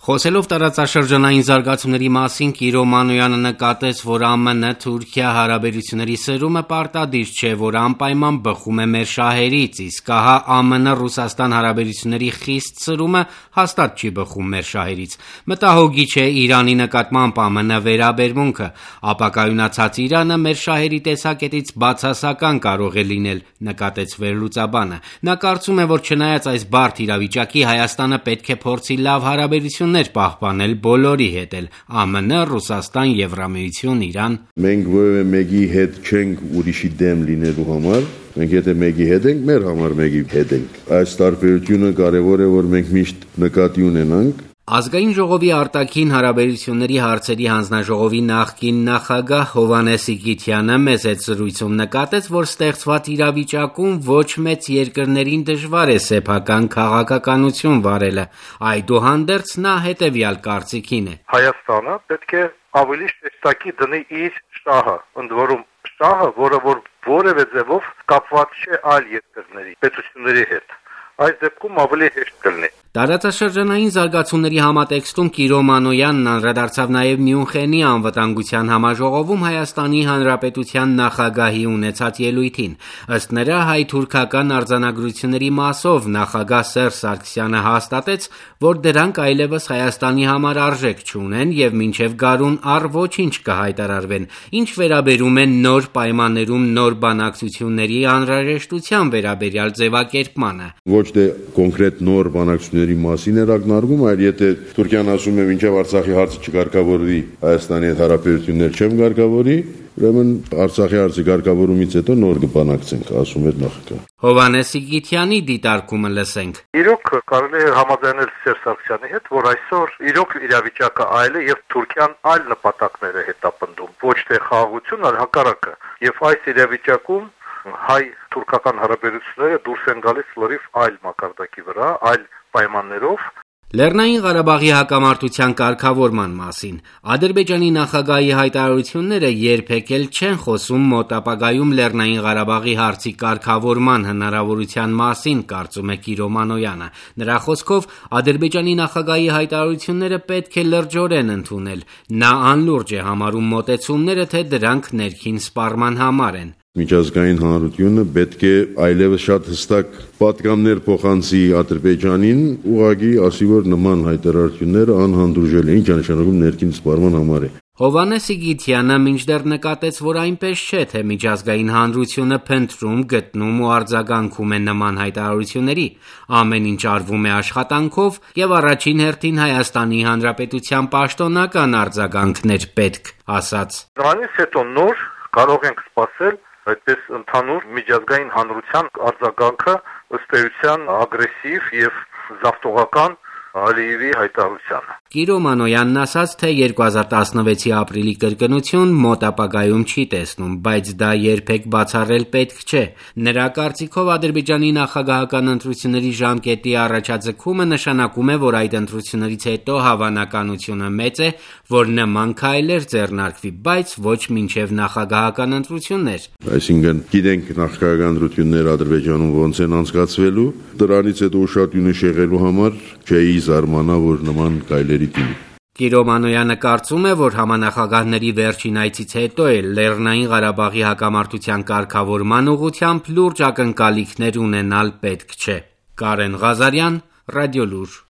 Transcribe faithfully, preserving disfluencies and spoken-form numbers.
Խոսելով տարածաշրջանային զարգացումների մասին Կիրո Մանոյանը նկատեց, որ ԱՄՆ Թուրքիա հարաբերությունների սրումը պարտադիր չէ, որ անպայման բխում է մեր շահերից, իսկ ահա ԱՄՆ Ռուսաստան հարաբերությունների խիստ սրումը հաստատ չի բխում մեր շահերից։ Մտահոգիչ է Իրանի նկատմամբ ԱՄՆ վերաբերմունքը, ապակայունացած Իրանը մեր շահերի տեսակետից բացասական կարող է լինել, նկատեց վերլուծաբանը։ Նա կարծում է, որ չնայած այս բարդ իրավիճակի Հայաստանը պետք է փորձի լավ հարաբերություններ պահպանել բոլորի հետ էլ՝ ԱՄՆ, Ռուսաստան, Եվրամիություն, Իրան։ Մենք որևէ մեկի հետ չենք ուրիշի դեմ լինելու համար, մենք եթե մեկի հետ ենք, մեր համար մեկի հետ ենք։ Այս տարբերությունը կարևոր է, որ մենք միշտ նկատի ունենանք։ Ազգային ժողովի արտաքին հարաբերությունների հարցերի հանձնաժողովի նախկին նախագահ Հովհաննես Իգիթյանը մեծ հետ զրույցում նկատեց, որ ստեղծված իրավիճակում ոչ մեծ երկրներին դժվար է սեփական քաղաքականություն վարելը։ Այդուհանդերձ նա հետևյալ կարծիքին է. Հայաստանը պետք է ավելի շեշտակի դնի իր շահը, ընդ որում շահը, որը որ որևէ ձևով կապված չէ այլ երկրների պետությունների հետ։ Այս դեպքում ավելի հեշտ կլինի։ Տարածաշրջանային զարգացումների համատեքստում Կիրո Մանոյանն անդրադարձավ նաև Մյունխենի անվտանգության համաժողովում Հայաստանի Հանրապետության նախագահի ունեցած ելույթին։ Ըստ նրա, հայ-թուրքական արձանագրությունների մասով նախագահ Սերժ Սարգսյանը հաստատեց, որ դրանք այլևս Հայաստանի համար արժեք չունեն եւ մինչեւ գարուն առ ոչինչ կհայտարարվեն։ Ինչ վերաբերում է նոր պայմաններում նոր բանակցությունների անհրաժեշտության վերաբերյալ ձևակերպմանը։ Ոչ թե կոնկրետ նոր բանակցությունների մասին էր ակնարկում, այլ եթե Թուրքիան ասում է մինչև Արցախի հարցը չկարգավորվի, Հայաստանի հետ հարաբերություններ չեմ կարգավորի, ուրեմն Արցախի հարցի կարգավորումից հետո նոր կբանակցենք, ասում էր նախագահը։ Հովհաննես Իգիթյանի դիտարկումը լսենք։ Իրոք կարելի է համաձայնել Սերժ Սարգսյանի հետ, որ այսօր իրոք իրավիճակը այլ է եւ Թուրքիան այլ նպատակներ է հետապնդում, ոչ թե խաղաղություն, այլ հակառակը։ Եվ այս իրավիճակում հայ-թուրքական հարաբերությունները դուրս են գալիս լրիվ այլ մակարդակի վրա, այլ պայմաններով։ Լեռնային Ղարաբաղի հակամարտության կարգավորման մասին Ադրբեջանի նախագահի հայտարարությունները երբեք էլ չեն խոսում մոտ ապագայում Լեռնային Ղարաբաղի հարցի կարգավորման հնարավորության մասին, կարծում է Կիրո Մանոյանը։ Նրա խոսքով Ադրբեջանի նախագահի հայտարարությունները պետք է լրջորեն ընդունել։ Նա անլուրջ է համարում մոտեցումները, թե դրանք ներքին սպառման համար են։ Միջազգային հանրությունը պետք է այլևս շատ հստակ պատգամներ փոխանցի Ադրբեջանին, ուղղակի ասի, որ նման հայտարարությունները անհանդուրժել են, ինչը նշանակում ներքին սպառման համար է։ Հովհաննես Իգիթյանը մինչդեռ նկատեց, որ այնպես չէ, թե միջազգային հանրությունը փնտրում, գտնում ու արձագանքում է նման հայտարարությունների։ Ամեն ինչ արվում է աշխատանքով եւ առաջին հերթին Հայաստանի Հանրապետության պաշտոնական արձագանքներ պետք, ասաց։ Դրանից հետո նոր կարող ենք սպասել այդպես ընդհանուր միջազգային հանրության արձագանքը ըստ էության ագրեսիվ եւ զավթողական Ալիևի հայտարարությանը։ Կիրո Մանոյանն ասաց, թե երկու հազար տասնվեցի ապրիլի կրկնություն մոտ ապագայում չի տեսնում, բայց դա երբեք բացառել պետք չէ։ Նրա կարծիքով Ադրբեջանի նախագահական ընտրությունների ժամկետի առաջաձգումը նշանակում է, որ այդ ընտրություններից հետո հավանականությունը մեծ է, որ նման քայլեր ձեռնարկվի, բայց ոչ մինչև նախագահական ընտրություններ։ Այսինքն գիտենք նախագահական ընտրությունները Ադրբեջանում ոնց են անցկացվելու, դրանից հետո ուշադրությունը շեղելու համար չէի զարմանա, որ նման քայլերի դիմի։ Կիրո Մանոյանը կարծում է, որ համանախագահների վերջին այցից հետո էլ Լեռնային Ղարաբաղի հակամարտության կարգավորման ուղղությամբ լուրջ ակնկալիքներ ունենալ պետք չէ։ Կարեն Ղազարյան, Ռադիոլուր։